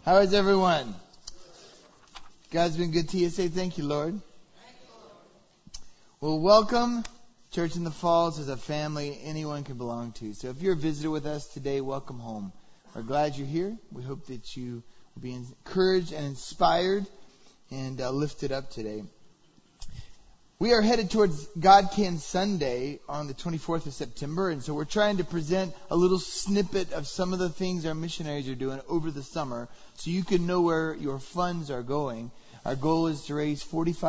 How is everyone? God's been good to you. Say thank you, Lord. Well, welcome. Church in the Falls is a family anyone can belong to. So if you're a visitor with us today, welcome home. We're glad you're here. We hope that you will be encouraged and inspired and lifted up today. We are headed towards God Can Sunday on the 24th of September, and so we're trying to present a little snippet of some of the things our missionaries are doing over the summer so you can know where your funds are going. Our goal is to raise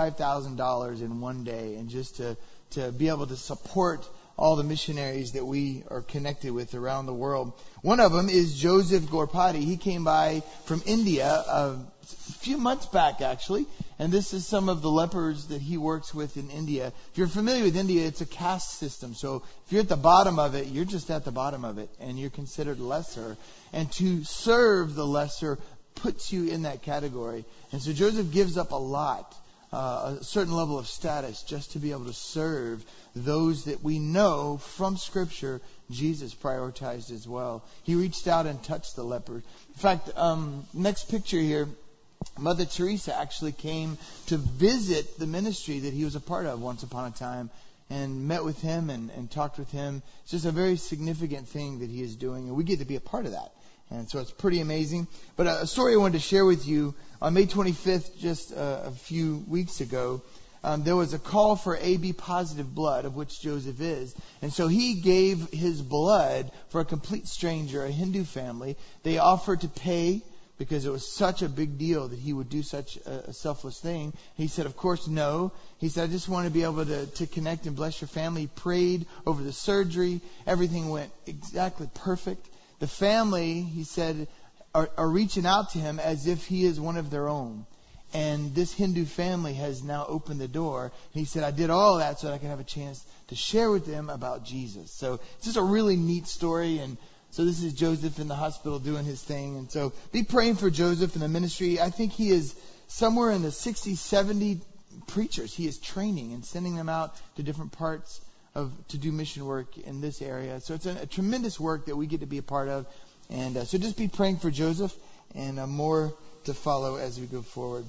$45,000 in one day, and just to be able to support all the missionaries that we are connected with around the world. One of them is Joseph Gorpati. He came by from India a few months back, actually. And this is some of the lepers that he works with in India. If you're familiar with India, it's a caste system. So if you're at the bottom of it, you're just at the bottom of it. And you're considered lesser. And to serve the lesser puts you in that category. And so Joseph gives up a lot, a certain level of status, just to be able to serve those that we know from Scripture Jesus prioritized as well. He reached out and touched the leper. In fact, next picture here, Mother Teresa actually came to visit the ministry that he was a part of once upon a time and met with him and talked with him. It's just a very significant thing that he is doing, and we get to be a part of that. And so it's pretty amazing. But a story I wanted to share with you, on May 25th, just a few weeks ago, there was a call for AB positive blood, of which Joseph is. And so he gave his blood for a complete stranger, a Hindu family. They offered to pay because it was such a big deal that he would do such a selfless thing. He said, of course, no. He said, I just want to be able to connect and bless your family. He prayed over the surgery. Everything went exactly perfect. The family, he said, are reaching out to him as if he is one of their own. And this Hindu family has now opened the door. And he said, I did all that so that I could have a chance to share with them about Jesus. So it's just a really neat story. And so this is Joseph in the hospital doing his thing. And so be praying for Joseph in the ministry. I think he is somewhere in the 60, 70 preachers. He is training and sending them out to different parts to do mission work in this area. So it's a tremendous work that we get to be a part of. And so just be praying for Joseph, and more to follow as we go forward.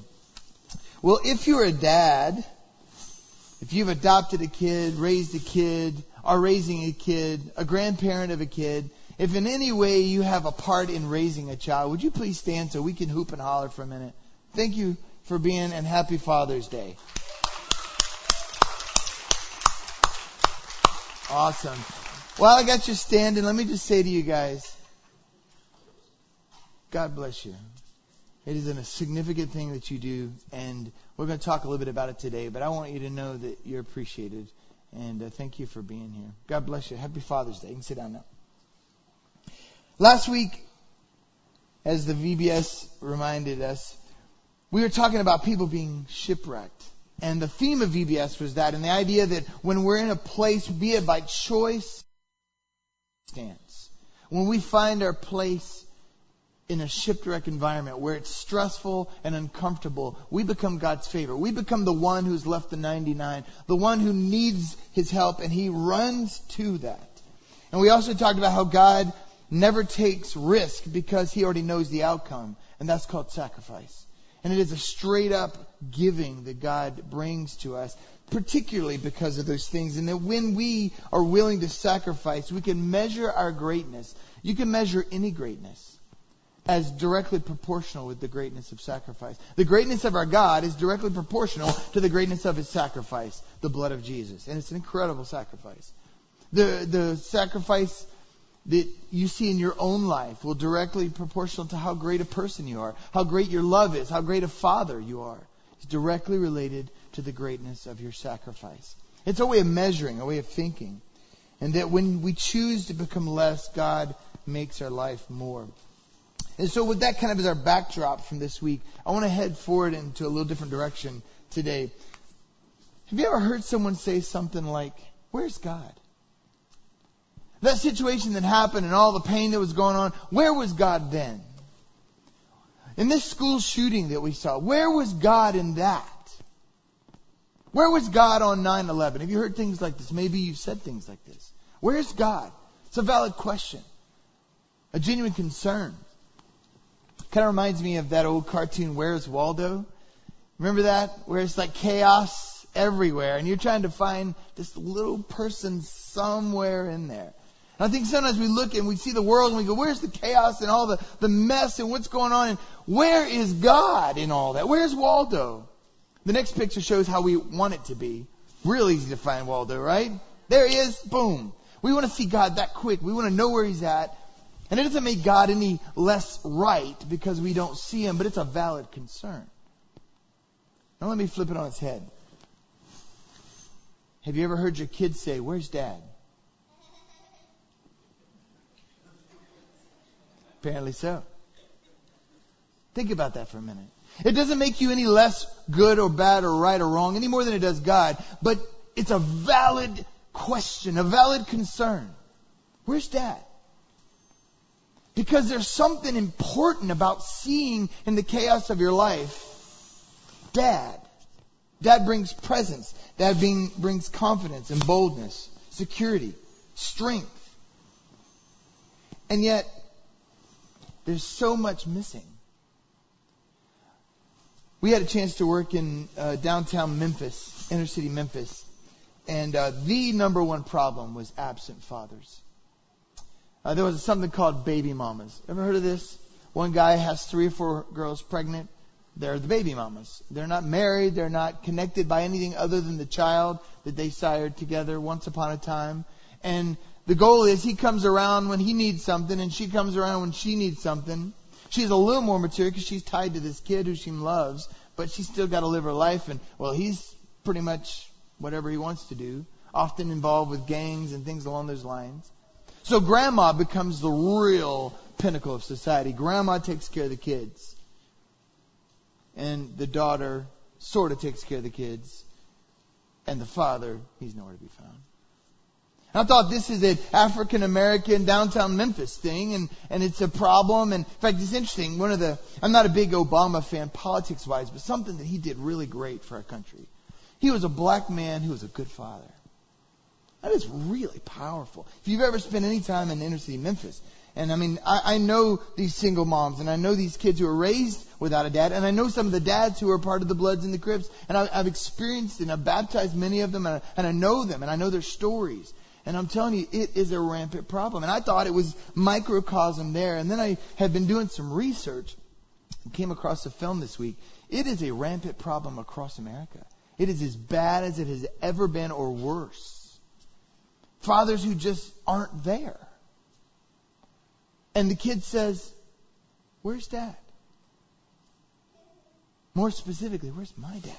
Well, if you're a dad, if you've adopted a kid, raised a kid, are raising a kid, a grandparent of a kid, if in any way you have a part in raising a child, would you please stand so we can hoop and holler for a minute? Thank you for being, and happy Father's Day. Awesome. While I got you standing, let me just say to you guys, God bless you. It is a significant thing that you do, and we're going to talk a little bit about it today, but I want you to know that you're appreciated, and thank you for being here. God bless you. Happy Father's Day. You can sit down now. Last week, as the VBS reminded us, we were talking about people being shipwrecked. And the theme of VBS was that, and the idea that when we're in a place, be it by choice, stance, when we find our place in a shipwreck environment where it's stressful and uncomfortable, we become God's favorite. We become the one who's left the 99, the one who needs His help, and He runs to that. And we also talked about how God never takes risk because He already knows the outcome, and that's called sacrifice. And it is a straight up giving that God brings to us, particularly because of those things. And that when we are willing to sacrifice, we can measure our greatness. You can measure any greatness as directly proportional with the greatness of sacrifice. The greatness of our God is directly proportional to the greatness of His sacrifice, the blood of Jesus. And it's an incredible sacrifice. The sacrifice that you see in your own life will directly proportional to how great a person you are, how great your love is, how great a father you are. It's directly related to the greatness of your sacrifice. It's a way of measuring, a way of thinking. And that when we choose to become less, God makes our life more. And so with that kind of as our backdrop from this week, I want to head forward into a little different direction today. Have you ever heard someone say something like, where's God? That situation that happened and all the pain that was going on, where was God then? In this school shooting that we saw, where was God in that? Where was God on 9/11? Have you heard things like this? Maybe you've said things like this. Where's God? It's a valid question. A genuine concern. Kind of reminds me of that old cartoon, Where's Waldo? Remember that? Where it's like chaos everywhere, and you're trying to find this little person somewhere in there. And I think sometimes we look and we see the world and we go, where's the chaos and all the mess and what's going on? And where is God in all that? Where's Waldo? The next picture shows how we want it to be. Real easy to find Waldo, right? There he is. Boom. We want to see God that quick. We want to know where he's at. And it doesn't make God any less right because we don't see him, but it's a valid concern. Now let me flip it on its head. Have you ever heard your kids say, where's Dad? Apparently so. Think about that for a minute. It doesn't make you any less good or bad or right or wrong any more than it does God, but it's a valid question, a valid concern. Where's Dad? Because there's something important about seeing in the chaos of your life, Dad. Dad brings presence. Dad brings confidence and boldness, security, strength. And yet, there's so much missing. We had a chance to work in downtown Memphis, inner city Memphis. And the number one problem was absent fathers. There was something called baby mamas. Ever heard of this? One guy has 3 or 4 girls pregnant. They're the baby mamas. They're not married. They're not connected by anything other than the child that they sired together once upon a time. And the goal is he comes around when he needs something and she comes around when she needs something. She's a little more mature because she's tied to this kid who she loves, but she's still got to live her life. And, well, he's pretty much whatever he wants to do, often involved with gangs and things along those lines. So grandma becomes the real pinnacle of society. Grandma takes care of the kids. And the daughter sort of takes care of the kids. And the father, he's nowhere to be found. And I thought this is an African-American downtown Memphis thing, and it's a problem. And in fact, it's interesting. I'm not a big Obama fan politics-wise, but something that he did really great for our country. He was a black man who was a good father. That is really powerful. If you've ever spent any time in inner city Memphis, and I mean, I know these single moms, and I know these kids who are raised without a dad, and I know some of the dads who are part of the Bloods and the Crips, and I've experienced and I've baptized many of them, and I know them, and I know their stories. And I'm telling you, it is a rampant problem. And I thought it was microcosm there, and then I had been doing some research and came across a film this week. It is a rampant problem across America. It is as bad as it has ever been, or worse. Fathers who just aren't there. And the kid says, where's Dad? More specifically, where's my dad?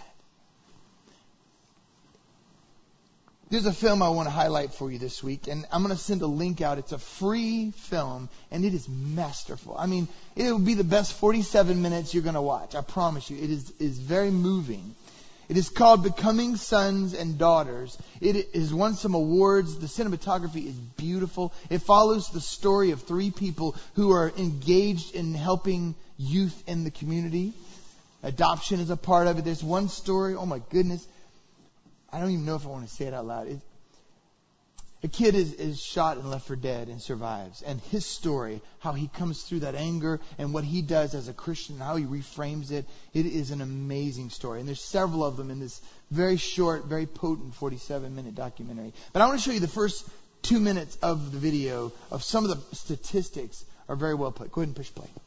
There's a film I want to highlight for you this week, and I'm going to send a link out. It's a free film, and it is masterful. I mean, it will be the best 47 minutes you're going to watch. I promise you. It is very moving. It is called Becoming Sons and Daughters. It has won some awards. The cinematography is beautiful. It follows the story of 3 people who are engaged in helping youth in the community. Adoption is a part of it. There's one story, oh my goodness, I don't even know if I want to say it out loud. A kid is shot and left for dead and survives. And his story, how he comes through that anger and what he does as a Christian, how he reframes it, it is an amazing story. And there's several of them in this very short, very potent 47-minute documentary. But I want to show you the first 2 minutes of the video of some of the statistics are very well put. Go ahead and push play.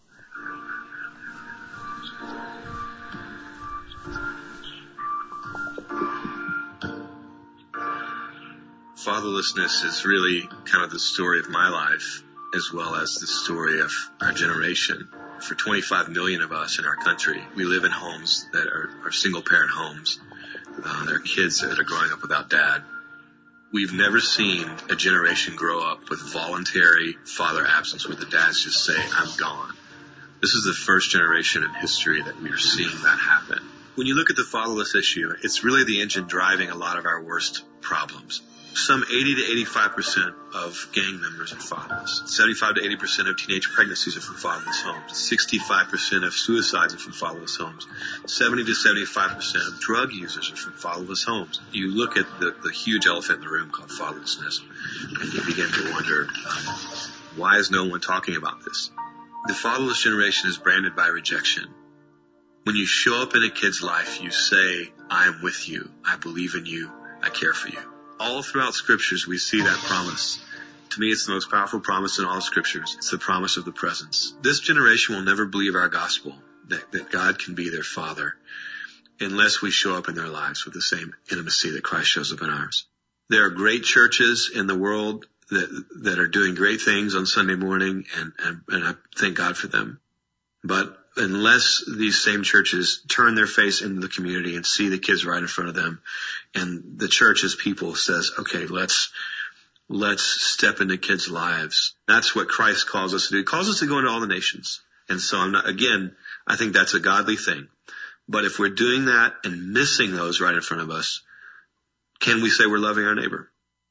Fatherlessness is really kind of the story of my life, as well as the story of our generation. For 25 million of us in our country, we live in homes that are single-parent homes. There are kids that are growing up without dad. We've never seen a generation grow up with voluntary father absence, where the dads just say, I'm gone. This is the first generation in history that we are seeing that happen. When you look at the fatherless issue, it's really the engine driving a lot of our worst problems. Some 80 to 85% of gang members are fatherless. 75 to 80% of teenage pregnancies are from fatherless homes. 65% of suicides are from fatherless homes. 70 to 75% of drug users are from fatherless homes. You look at the huge elephant in the room called fatherlessness, and you begin to wonder, why is no one talking about this? The fatherless generation is branded by rejection. When you show up in a kid's life, you say, I am with you. I believe in you. I care for you. All throughout scriptures, we see that promise. To me, it's the most powerful promise in all scriptures. It's the promise of the presence. This generation will never believe our gospel, that God can be their father, unless we show up in their lives with the same intimacy that Christ shows up in ours. There are great churches in the world that are doing great things on Sunday morning, and I thank God for them. But unless these same churches turn their face into the community and see the kids right in front of them, and the church as people says, okay, let's step into kids' lives. That's what Christ calls us to do. He calls us to go into all the nations. And so I think that's a godly thing. But if we're doing that and missing those right in front of us, can we say we're loving our neighbor?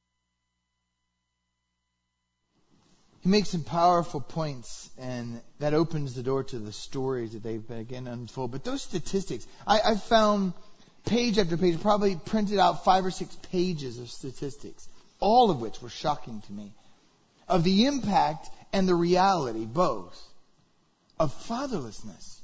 He makes some powerful points, and that opens the door to the stories that they've been again unfold. But those statistics, I found page after page, probably printed out 5 or 6 pages of statistics, all of which were shocking to me, of the impact and the reality, both, of fatherlessness.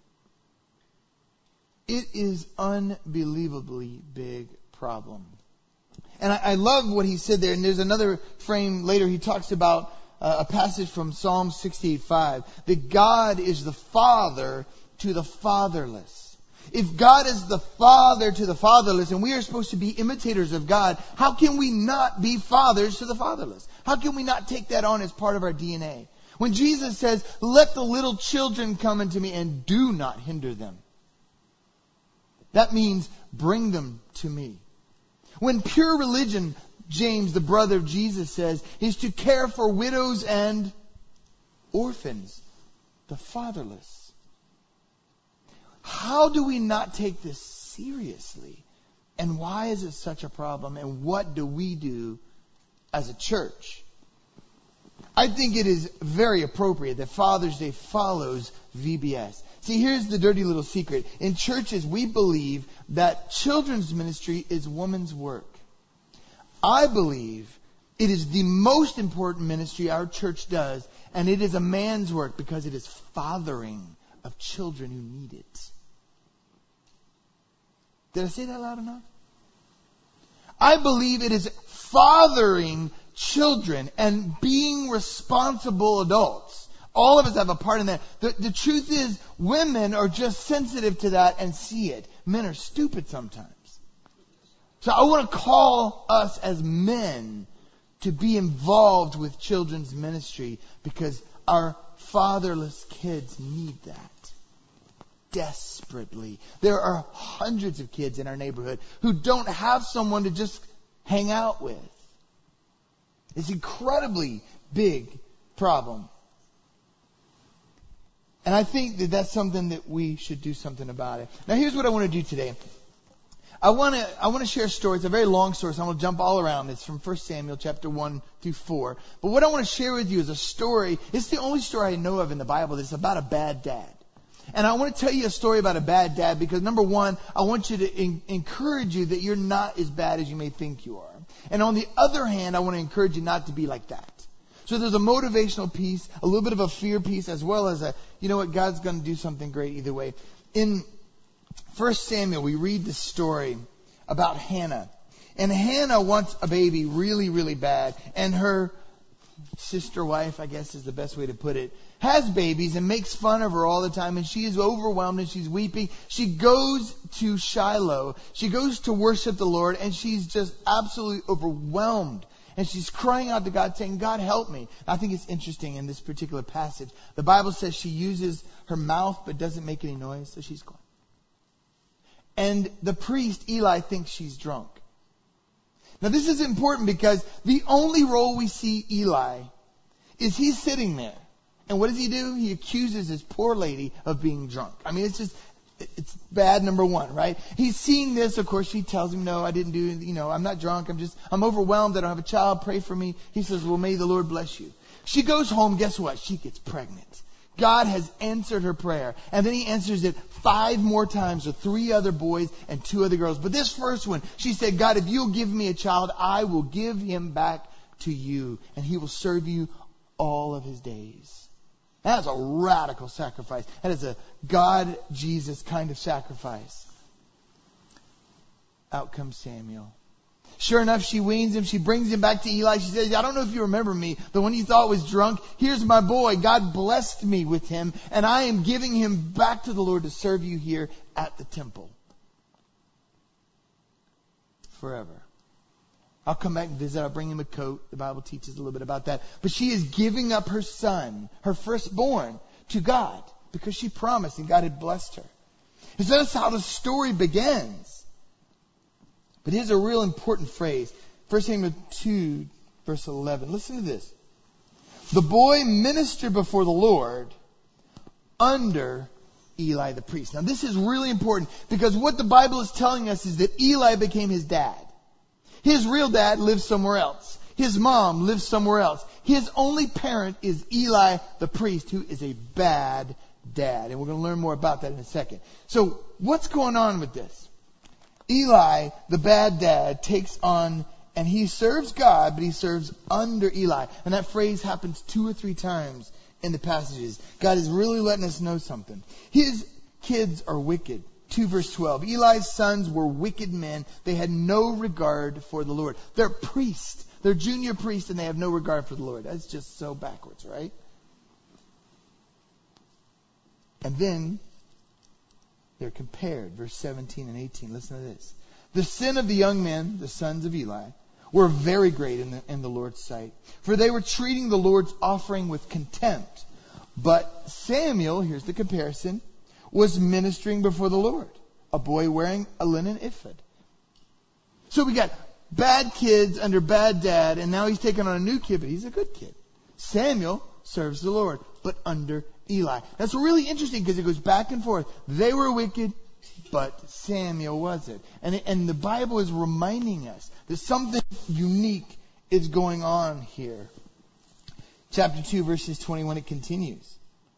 It is unbelievably big problem. And I love what he said there, and there's another frame later he talks about a passage from Psalm 68:5, that God is the father to the fatherless. If God is the father to the fatherless, and we are supposed to be imitators of God, how can we not be fathers to the fatherless? How can we not take that on as part of our DNA? When Jesus says, let the little children come unto me and do not hinder them, that means bring them to me. When pure religion, James, the brother of Jesus, says, is to care for widows and orphans, the fatherless. How do we not take this seriously? And why is it such a problem? And what do we do as a church? I think it is very appropriate that Father's Day follows VBS. See, here's the dirty little secret. In churches, we believe that children's ministry is woman's work. I believe it is the most important ministry our church does, and it is a man's work because it is fathering of children who need it. Did I say that loud enough? I believe it is fathering children and being responsible adults. All of us have a part in that. The truth is, women are just sensitive to that and see it. Men are stupid sometimes. So I want to call us as men to be involved with children's ministry because our fatherless kids need that desperately. There are hundreds of kids in our neighborhood who don't have someone to just hang out with. It's an incredibly big problem. And I think that that's something that we should do something about it. Now here's what I want to do today. I want to share a story. It's a very long story, so I'm going to jump all around. It's from 1 Samuel chapter 1 through 4. But what I want to share with you is a story. It's the only story I know of in the Bible that's about a bad dad. And I want to tell you a story about a bad dad because, number one, I want you to encourage you that you're not as bad as you may think you are. And on the other hand, I want to encourage you not to be like that. So there's a motivational piece, a little bit of a fear piece, as well as you know what, God's going to do something great either way. In 1 Samuel, we read this story about Hannah. And Hannah wants a baby really, really bad. And her sister wife, I guess is the best way to put it, has babies and makes fun of her all the time. And she is overwhelmed and she's weeping. She goes to Shiloh. She goes to worship the Lord. And she's just absolutely overwhelmed. And she's crying out to God, saying, God, help me. I think it's interesting in this particular passage. The Bible says she uses her mouth but doesn't make any noise. So she's gone. And the priest, Eli, thinks she's drunk. Now this is important because the only role we see Eli is he's sitting there. And what does he do? He accuses this poor lady of being drunk. I mean, it's bad, number one, right? He's seeing this. Of course, she tells him, no, I didn't do, I'm not drunk. I'm overwhelmed. I don't have a child. Pray for me. He says, well, may the Lord bless you. She goes home. Guess what? She gets pregnant. God has answered her prayer. And then he answers it 5 more times with 3 other boys and 2 other girls. But this first one, she said, God, if you'll give me a child, I will give him back to you. And he will serve you all of his days. That's a radical sacrifice. That is a God-Jesus kind of sacrifice. Out comes Samuel. Sure enough, she weans him. She brings him back to Eli. She says, I don't know if you remember me, the one you thought was drunk. Here's my boy. God blessed me with him, and I am giving him back to the Lord to serve you here at the temple. Forever. I'll come back and visit. I'll bring him a coat. The Bible teaches a little bit about that. But she is giving up her son, her firstborn, to God because she promised and God had blessed her. And so that's how the story begins. But here's a real important phrase. 1 Samuel 2, verse 11. Listen to this. The boy ministered before the Lord under Eli the priest. Now this is really important because what the Bible is telling us is that Eli became his dad. His real dad lives somewhere else. His mom lives somewhere else. His only parent is Eli the priest, who is a bad dad. And we're going to learn more about that in a second. So what's going on with this? Eli, the bad dad, takes on, and he serves God, but he serves under Eli. And that phrase happens 2 or 3 times in the passages. God is really letting us know something. His kids are wicked. 2 verse 12. Eli's sons were wicked men. They had no regard for the Lord. They're priests. They're junior priests, and they have no regard for the Lord. That's just so backwards, right? And then they're compared. Verse 17 and 18. Listen to this. The sin of the young men, the sons of Eli, were very great in the Lord's sight. For they were treating the Lord's offering with contempt. But Samuel, here's the comparison, was ministering before the Lord. A boy wearing a linen ephod. So we got bad kids under bad dad, and now he's taking on a new kid, but he's a good kid. Samuel serves the Lord, but under Eli. That's really interesting because it goes back and forth. They were wicked, but Samuel wasn't. And the Bible is reminding us that something unique is going on here. Chapter 2, verses 21, it continues.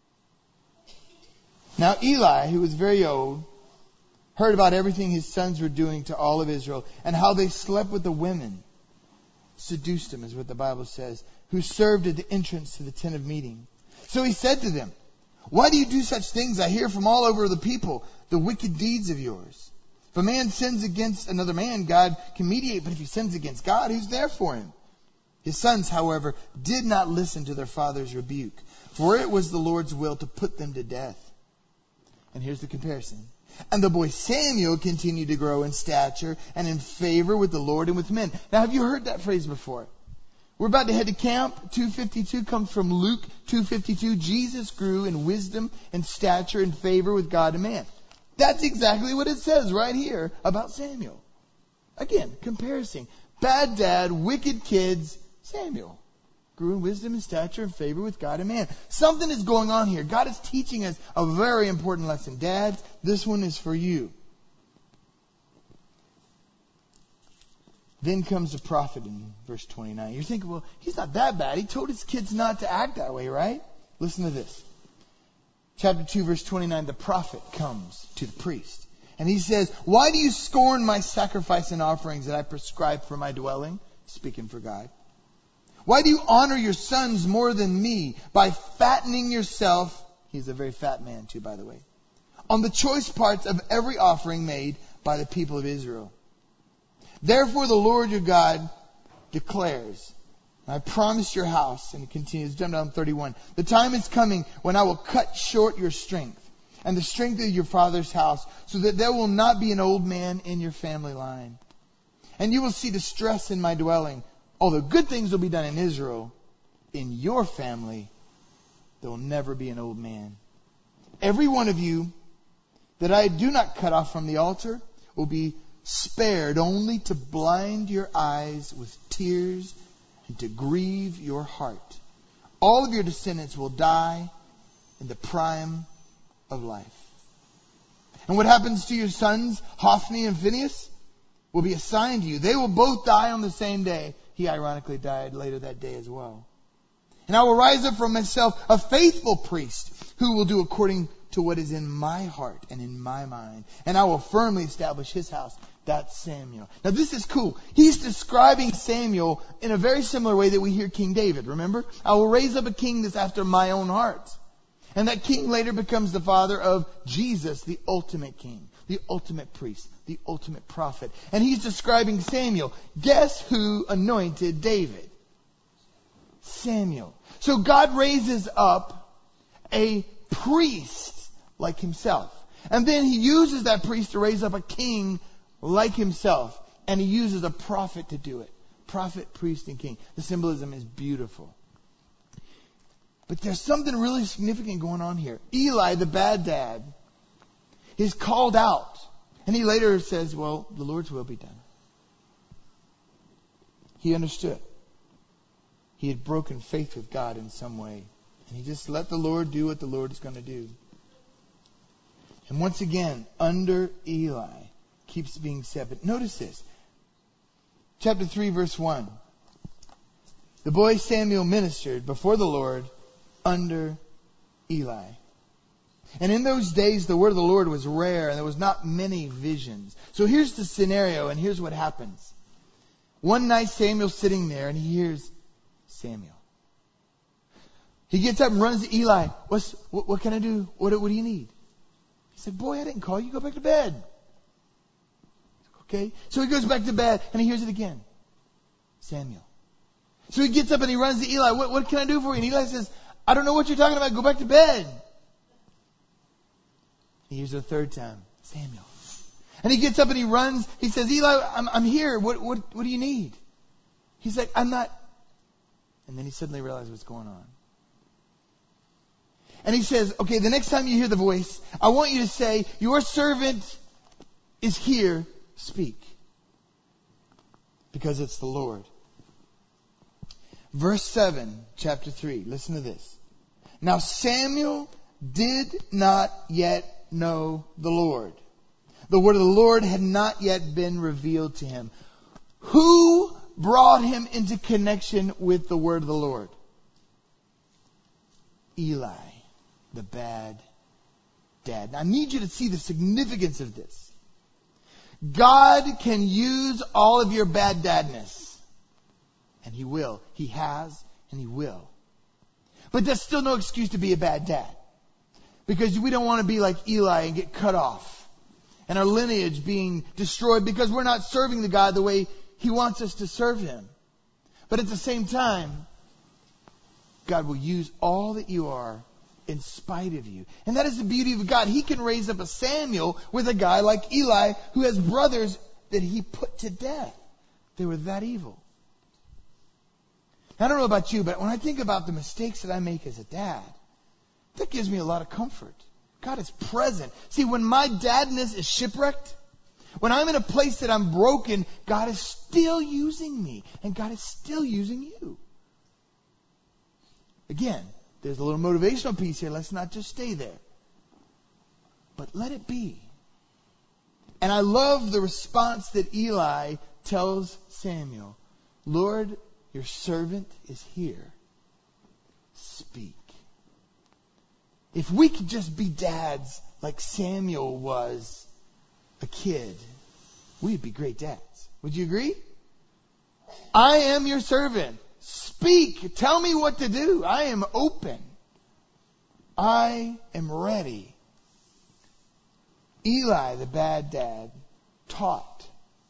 Now Eli, who was very old, heard about everything his sons were doing to all of Israel and how they slept with the women. Seduced them, is what the Bible says, who served at the entrance to the tent of meeting. So he said to them, why do you do such things? I hear from all over the people the wicked deeds of yours. If a man sins against another man, God can mediate. But if he sins against God, who's there for him? His sons, however, did not listen to their father's rebuke, for it was the Lord's will to put them to death. And here's the comparison. And the boy Samuel continued to grow in stature and in favor with the Lord and with men. Now, have you heard that phrase before? We're about to head to camp. 252 comes from Luke 2:52. Jesus grew in wisdom and stature and favor with God and man. That's exactly what it says right here about Samuel. Again, comparison. Bad dad, wicked kids, Samuel. Grew in wisdom and stature and favor with God and man. Something is going on here. God is teaching us a very important lesson. Dads, this one is for you. Then comes the prophet in verse 29. You're thinking, well, he's not that bad. He told his kids not to act that way, right? Listen to this. Chapter 2, verse 29, the prophet comes to the priest. And he says, why do you scorn my sacrifice and offerings that I prescribe for my dwelling? Speaking for God. Why do you honor your sons more than me by fattening yourself? He's a very fat man too, by the way. On the choice parts of every offering made by the people of Israel. Therefore the Lord your God declares, I promise your house, and it continues, jump down 31. The time is coming when I will cut short your strength and the strength of your father's house, so that there will not be an old man in your family line. And you will see distress in my dwelling. Although good things will be done in Israel, in your family there will never be an old man. Every one of you that I do not cut off from the altar will be spared only to blind your eyes with tears and to grieve your heart. All of your descendants will die in the prime of life. And what happens to your sons, Hophni and Phinehas, will be assigned to you. They will both die on the same day. He ironically died later that day as well. And I will rise up from myself a faithful priest who will do according to what is in my heart and in my mind. And I will firmly establish his house. That's Samuel. Now this is cool. He's describing Samuel in a very similar way that we hear King David. Remember? I will raise up a king that's after my own heart. And that king later becomes the father of Jesus, the ultimate king, the ultimate priest, the ultimate prophet. And he's describing Samuel. Guess who anointed David? Samuel. So God raises up a priest like himself. And then he uses that priest to raise up a king like himself. And he uses a prophet to do it. Prophet, priest, and king. The symbolism is beautiful. But there's something really significant going on here. Eli, the bad dad, is called out. And he later says, well, the Lord's will be done. He understood. He had broken faith with God in some way. And he just let the Lord do what the Lord is going to do. And once again, under Eli, keeps being said. But notice this. Chapter 3, verse 1. The boy Samuel ministered before the Lord under Eli. And in those days, the word of the Lord was rare, and there was not many visions. So here's the scenario, and here's what happens. One night, Samuel's sitting there, and he hears Samuel. He gets up and runs to Eli. What can I do? What do you need? He said, boy, I didn't call you. Go back to bed. Okay? So he goes back to bed, and he hears it again. Samuel. So he gets up and he runs to Eli. What can I do for you? And Eli says, I don't know what you're talking about. Go back to bed. He hears it a third time. Samuel. And he gets up and he runs. He says, Eli, I'm here. What do you need? He's like, I'm not. And then he suddenly realizes what's going on. And he says, okay, the next time you hear the voice, I want you to say, your servant is here. Speak. Because it's the Lord. Verse 7, chapter 3. Listen to this. Now Samuel did not yet know the Lord. The word of the Lord had not yet been revealed to him. Who brought him into connection with the word of the Lord? Eli, the bad dad. Now I need you to see the significance of this. God can use all of your bad dadness. And He will. He has and He will. But that's still no excuse to be a bad dad. Because we don't want to be like Eli and get cut off. And our lineage being destroyed because we're not serving the God the way He wants us to serve Him. But at the same time, God will use all that you are in spite of you. And that is the beauty of God. He can raise up a Samuel with a guy like Eli who has brothers that he put to death. They were that evil. I don't know about you, but when I think about the mistakes that I make as a dad, that gives me a lot of comfort. God is present. See, when my dadness is shipwrecked, when I'm in a place that I'm broken, God is still using me. And God is still using you. Again, there's a little motivational piece here. Let's not just stay there. But let it be. And I love the response that Eli tells Samuel. Lord, your servant is here. Speak. If we could just be dads like Samuel was a kid, we'd be great dads. Would you agree? I am your servant. Speak. Tell me what to do. I am open. I am ready. Eli, the bad dad, taught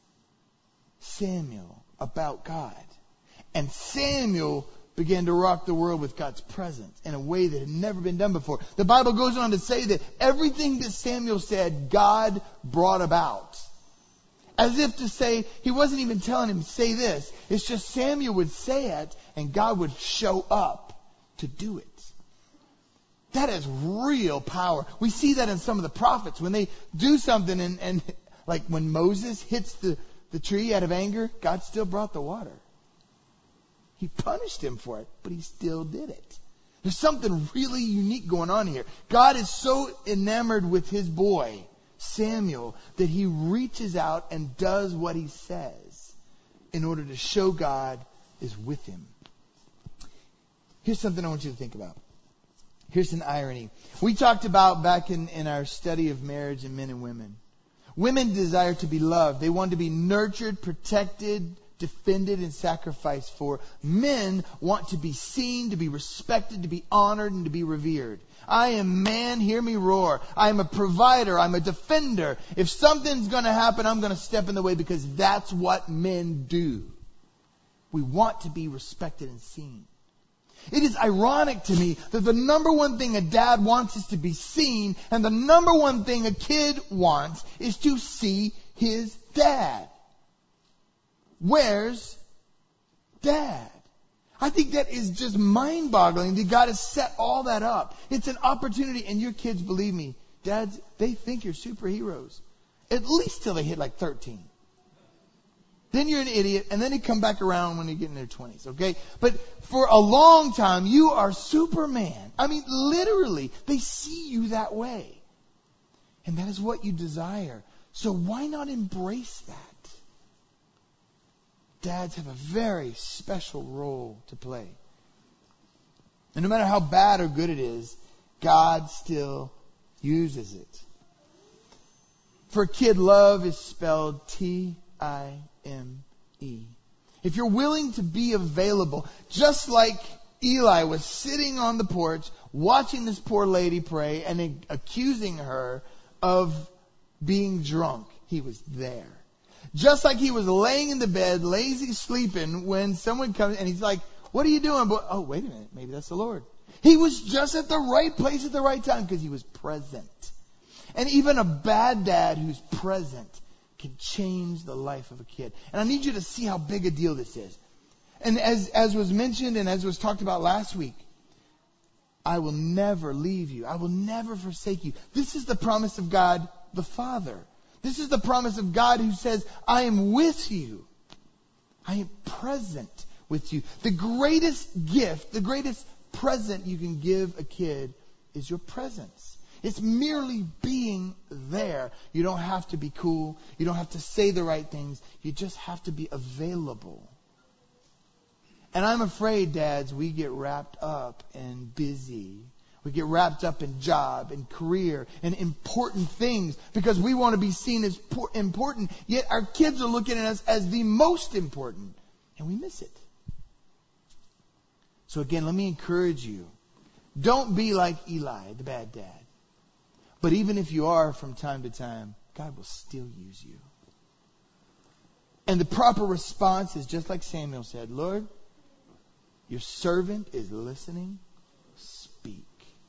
Samuel about God. And Samuel began to rock the world with God's presence in a way that had never been done before. The Bible goes on to say that everything that Samuel said, God brought about. As if to say, he wasn't even telling him, say this. It's just Samuel would say it and God would show up to do it. That is real power. We see that in some of the prophets. When they do something and like when Moses hits the tree out of anger, God still brought the water. He punished him for it, but he still did it. There's something really unique going on here. God is so enamored with his boy, Samuel, that he reaches out and does what he says in order to show God is with him. Here's something I want you to think about. Here's an irony. We talked about back in our study of marriage and men and women. Women desire to be loved. They want to be nurtured, protected, defended and sacrificed for. Men want to be seen, to be respected, to be honored, and to be revered. I am man, hear me roar. I am a provider, I'm a defender. If something's going to happen, I'm going to step in the way because that's what men do. We want to be respected and seen. It is ironic to me that the number one thing a dad wants is to be seen, and the number one thing a kid wants is to see his dad. Where's Dad? I think that is just mind-boggling that God has set all that up. It's an opportunity, and your kids, believe me, dads, they think you're superheroes. At least till they hit like 13. Then you're an idiot, and then they come back around when they get in their 20s, okay? But for a long time, you are Superman. I mean, literally, they see you that way. And that is what you desire. So why not embrace that? Dads have a very special role to play. And no matter how bad or good it is, God still uses it. For a kid, love is spelled T-I-M-E. If you're willing to be available, just like Eli was sitting on the porch watching this poor lady pray and accusing her of being drunk, he was there. Just like he was laying in the bed, lazy sleeping, when someone comes and he's like, what are you doing? But, oh, wait a minute. Maybe that's the Lord. He was just at the right place at the right time because he was present. And even a bad dad who's present can change the life of a kid. And I need you to see how big a deal this is. And as was mentioned and as was talked about last week, I will never leave you. I will never forsake you. This is the promise of God the Father. This is the promise of God who says, I am with you. I am present with you. The greatest gift, the greatest present you can give a kid is your presence. It's merely being there. You don't have to be cool. You don't have to say the right things. You just have to be available. And I'm afraid, dads, we get wrapped up and busy. We get wrapped up in job and career and important things because we want to be seen as important. Yet our kids are looking at us as the most important. And we miss it. So again, let me encourage you. Don't be like Eli, the bad dad. But even if you are from time to time, God will still use you. And the proper response is just like Samuel said, Lord, your servant is listening. Speak.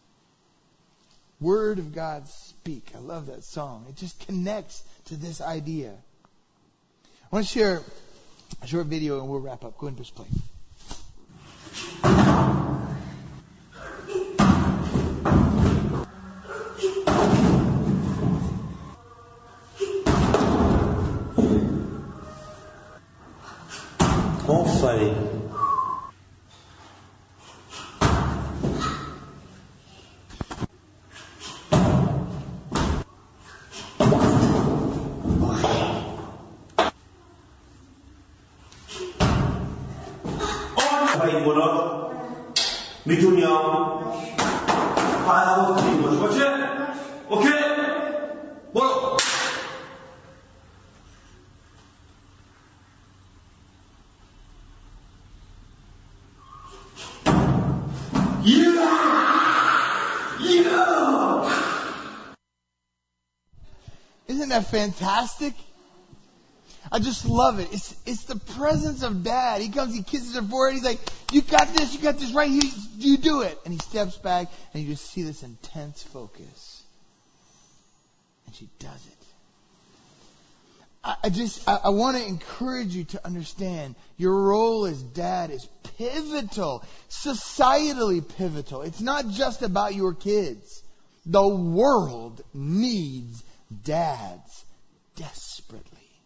Word of God, speak. I love that song. It just connects to this idea. I want to share a short video and we'll wrap up. Go ahead and push play. Conseil. 이거는 미준이야. 아이고, 이거 좋지? 오케이? 뭐라? Isn't that fantastic? I just love it. It's the presence of Dad. He comes, he kisses her forehead. He's like, you got this right here. You do it. And he steps back and you just see this intense focus. And she does it. I want to encourage you to understand your role as dad is pivotal, societally pivotal. It's not just about your kids. The world needs dads desperately.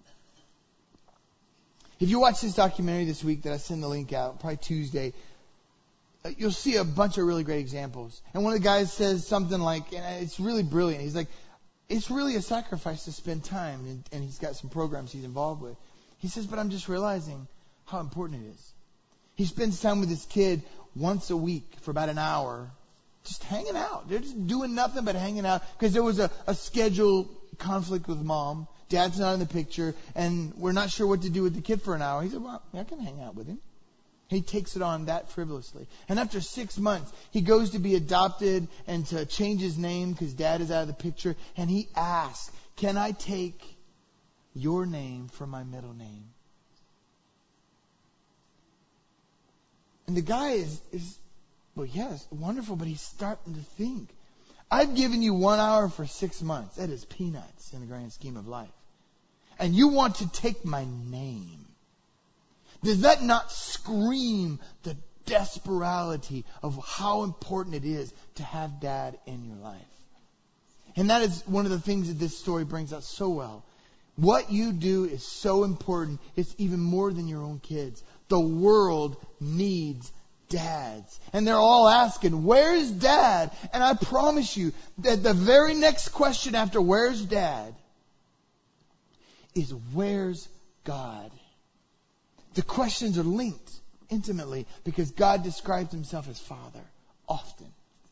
If you watch this documentary this week that I send the link out, probably Tuesday, you'll see a bunch of really great examples. And one of the guys says something like, and it's really brilliant, he's like, it's really a sacrifice to spend time, and he's got some programs he's involved with. He says, but I'm just realizing how important it is. He spends time with his kid once a week for about an hour, just hanging out. They're just doing nothing but hanging out because there was a schedule conflict with mom. Dad's not in the picture, and we're not sure what to do with the kid for an hour. He said, well, I can hang out with him. He takes it on that frivolously. And after 6 months, he goes to be adopted and to change his name because Dad is out of the picture. And he asks, can I take your name for my middle name? And the guy is well, yes, wonderful, but he's starting to think. I've given you 1 hour for 6 months. That is peanuts in the grand scheme of life. And you want to take my name. Does that not scream the desperation of how important it is to have Dad in your life? And that is one of the things that this story brings out so well. What you do is so important. It's even more than your own kids. The world needs dads. And they're all asking, where's Dad? And I promise you that the very next question after where's Dad is where's God? The questions are linked intimately because God describes himself as Father often.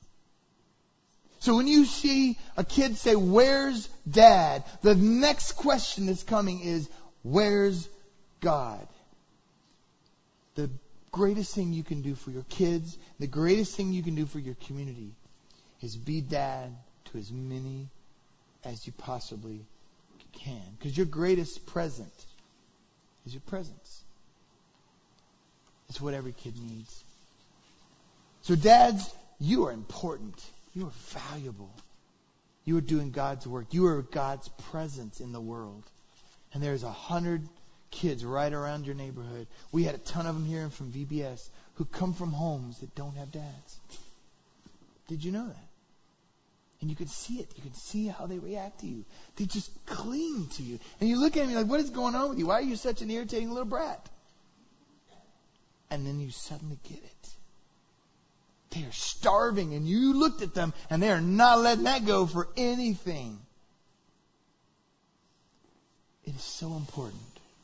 So when you see a kid say, where's Dad? The next question that's coming is, where's God? The greatest thing you can do for your kids, the greatest thing you can do for your community is be dad to as many as you possibly can. Because your greatest present is your presence. It's what every kid needs. So dads, you are important. You are valuable. You are doing God's work. You are God's presence in the world. And there's 100 kids right around your neighborhood. We had a ton of them here from VBS who come from homes that don't have dads. Did you know that? And you can see it. You can see how they react to you. They just cling to you. And you look at me like, what is going on with you? Why are you such an irritating little brat? And then you suddenly get it. They are starving, and you looked at them, and they are not letting that go for anything. It is so important.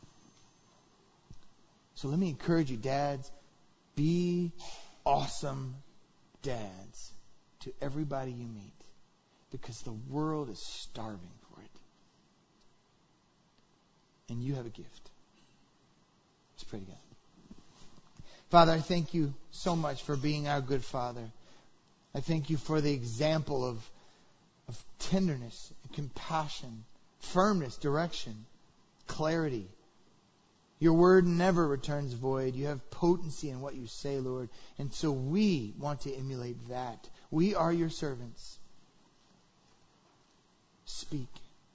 So let me encourage you, dads, be awesome dads to everybody you meet, because the world is starving for it. And you have a gift. Let's pray together. Father, I thank you so much for being our good Father. I thank you for the example of tenderness, compassion, firmness, direction, clarity. Your word never returns void. You have potency in what you say, Lord. And so we want to emulate that. We are your servants. Speak.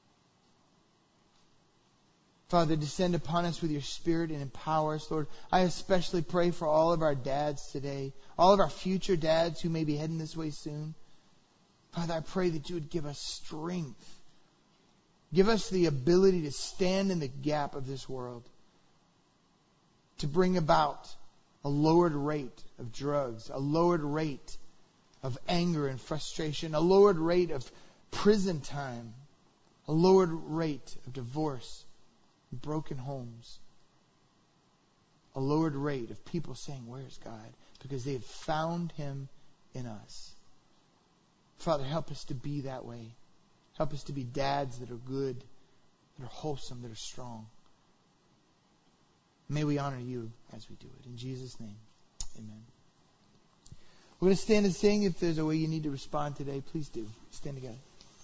Father, descend upon us with your Spirit and empower us, Lord. I especially pray for all of our dads today, all of our future dads who may be heading this way soon. Father, I pray that you would give us strength. Give us the ability to stand in the gap of this world, to bring about a lowered rate of drugs, a lowered rate of anger and frustration, a lowered rate of prison time, a lowered rate of divorce, broken homes, a lowered rate of people saying, where's God? Because they have found him in us. Father, help us to be that way. Help us to be dads that are good, that are wholesome, that are strong. May we honor you as we do it. In Jesus' name, amen. We're going to stand and sing. If there's a way you need to respond today, please do. Stand together.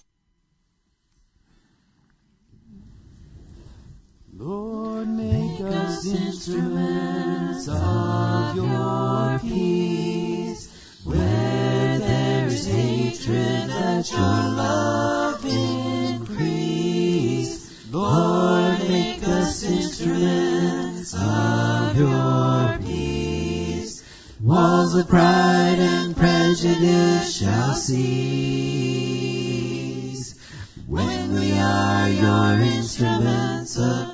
Lord, make us instruments of your peace. Where there is hatred, let your love increase. Lord, make us instruments of your peace. Walls of pride and prejudice shall cease when we are your instruments of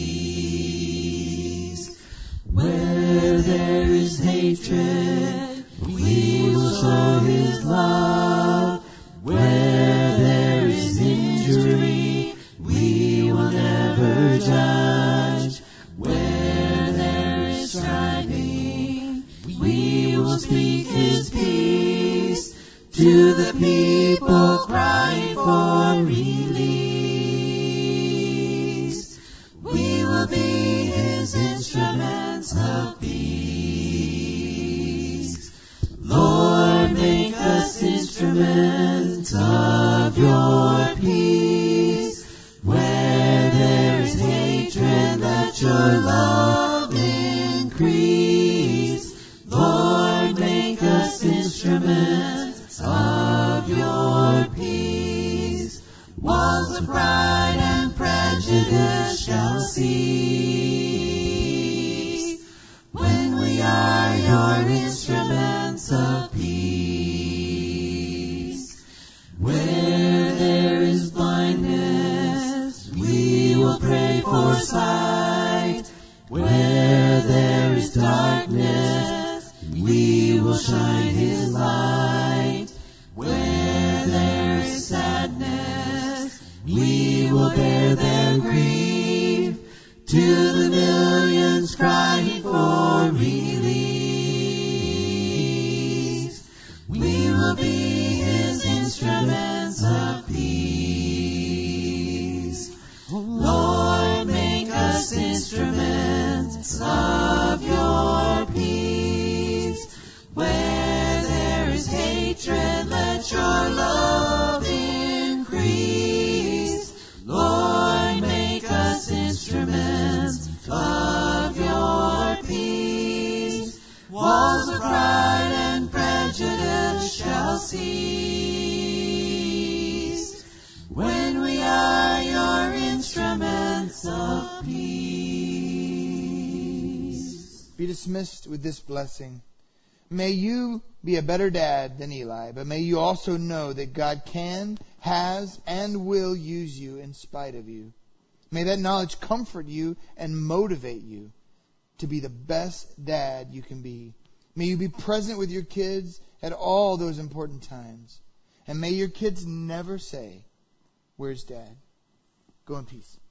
peace. Where there is hatred, we will show his love. Where there is injury, we will never judge. Where there is striving, we will speak his peace to the people crying for relief. walls of pride and prejudice shall cease when we are your instruments of peace. Where there is blindness, we will pray for sight. Where there is darkness, we will shine His light. Where there is sadness, we will bear their grief. To the millions crying for release, we will be His instruments of peace. Lord, make us instruments of your peace. Where there is hatred, let your love increase. Lord, make us instruments of your peace. Walls of pride and prejudice shall cease when we are your instruments of peace. Be dismissed with this blessing. May you be a better dad than Eli, but may you also know that God can, has, and will use you in spite of you. May that knowledge comfort you and motivate you to be the best dad you can be. May you be present with your kids at all those important times. And may your kids never say, "Where's Dad?" Go in peace.